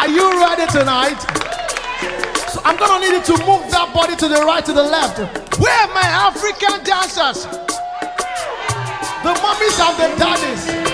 Are you ready tonight? So I'm gonna need you to move that body to the right, to the left. Where are my African dancers? The mummies and the daddies.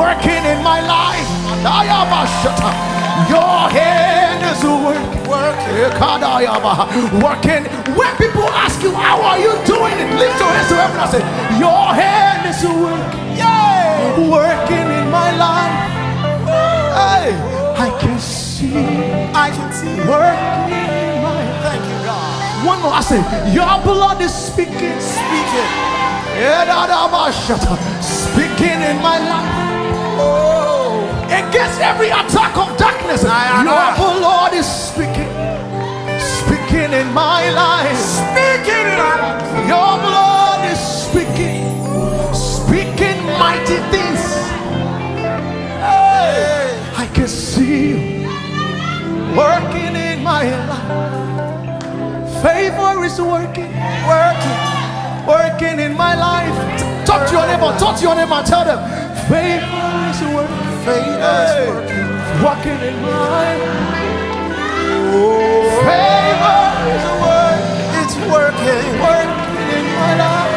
working in my life. Your hand is working. When people ask you, how are you doing it? Lift your hands to heaven and say, your hand is working in my life. Hey, I can see working in my life. Thank you, God. One more, I say, your blood is speaking. Speaking in my life. Oh, against every attack of darkness. Your blood is speaking in my life. Speaking in our life. Your blood is speaking mighty things. Hey, I can see you working in my life. Favor is working in my life. Talk to your neighbor, tell them, favor is working. Working in my life. Favor is working. It's working in my life.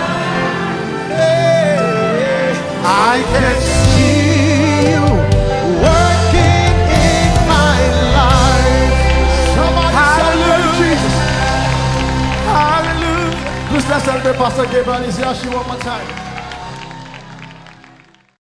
I can See you working in my life. Somebody celebrate Jesus. Hallelujah. Please let's celebrate Pastor Gabriel. Is here she one more time.